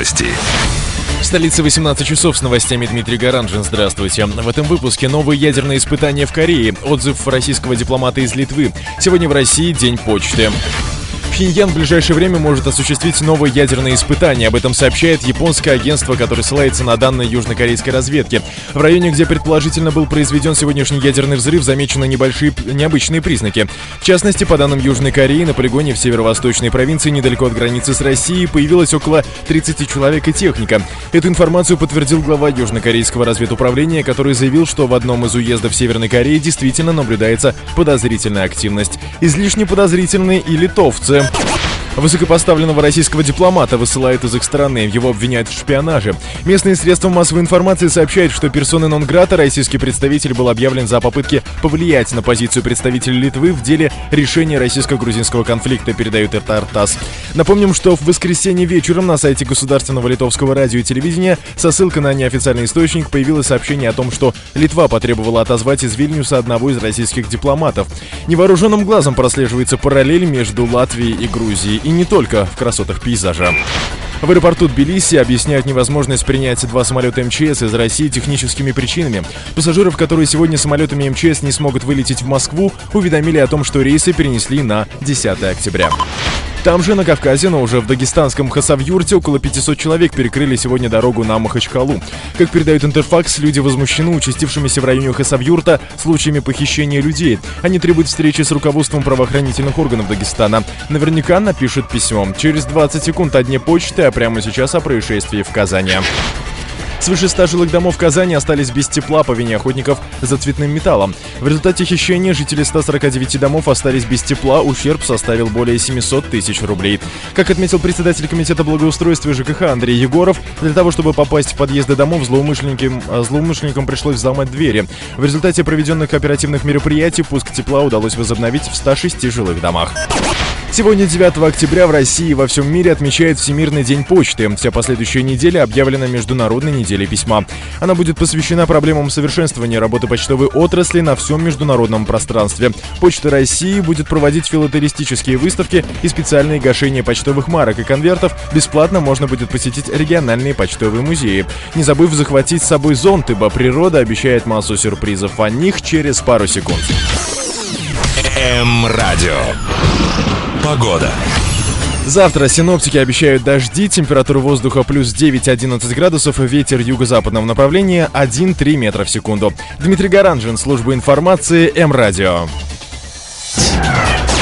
Новости. В столице 18 часов с новостями Дмитрий Гаранжин. Здравствуйте. В этом выпуске новые ядерные испытания в Корее. Отзыв российского дипломата из Литвы. Сегодня в России День почты. Пхеньян в ближайшее время может осуществить новые ядерные испытания. Об этом сообщает японское агентство, которое ссылается на данные южнокорейской разведки. В районе, где предположительно был произведен сегодняшний ядерный взрыв, замечены небольшие необычные признаки. В частности, по данным Южной Кореи, на полигоне в северо-восточной провинции, недалеко от границы с Россией, появилось около 30 человек и техника. Эту информацию подтвердил глава южнокорейского разведуправления, который заявил, что в одном из уездов Северной Кореи действительно наблюдается подозрительная активность. Излишне подозрительные и литовцы. Высокопоставленного российского дипломата высылают из их страны. Его обвиняют в шпионаже. Местные средства массовой информации сообщают, что персоной нон-грата российский представитель был объявлен за попытки повлиять на позицию представителя Литвы в деле решения российско-грузинского конфликта, передает ТАСС. Напомним, что в воскресенье вечером на сайте Государственного литовского радио и телевидения со ссылкой на неофициальный источник появилось сообщение о том, что Литва потребовала отозвать из Вильнюса одного из российских дипломатов. Невооруженным глазом прослеживается параллель между Латвией и Грузией. И не только в красотах пейзажа. В аэропорту Тбилиси объясняют невозможность принять 2 самолета МЧС из России техническими причинами. Пассажиров, которые сегодня самолетами МЧС не смогут вылететь в Москву, уведомили о том, что рейсы перенесли на 10 октября. Там же, на Кавказе, но уже в дагестанском Хасавюрте, около 500 человек перекрыли сегодня дорогу на Махачкалу. Как передает Интерфакс, люди возмущены участившимися в районе Хасавюрта случаями похищения людей. Они требуют встречи с руководством правоохранительных органов Дагестана. Наверняка напишут письмо. Через 20 секунд о дне почты, а прямо сейчас о происшествии в Казани. Свыше 100 жилых домов в Казани остались без тепла по вине охотников за цветным металлом. В результате хищения жители 149 домов остались без тепла, ущерб составил более 700 тысяч рублей. Как отметил председатель комитета благоустройства ЖКХ Андрей Егоров, для того, чтобы попасть в подъезды домов, злоумышленникам пришлось взломать двери. В результате проведенных оперативных мероприятий пуск тепла удалось возобновить в 106 жилых домах. Сегодня, 9 октября, в России и во всем мире отмечают Всемирный день почты. Вся последующая неделя объявлена Международной неделей письма. Она будет посвящена проблемам совершенствования работы почтовой отрасли на всем международном пространстве. Почта России будет проводить филателистические выставки и специальные гашения почтовых марок и конвертов. Бесплатно можно будет посетить региональные почтовые музеи. Не забыв захватить с собой зонт, ибо природа обещает массу сюрпризов. О них через пару секунд. М-радио. Погода. Завтра синоптики обещают дожди, температура воздуха плюс 9-11 градусов, ветер юго-западного направления 1-3 метра в секунду. Дмитрий Гаранжин, служба информации М-радио.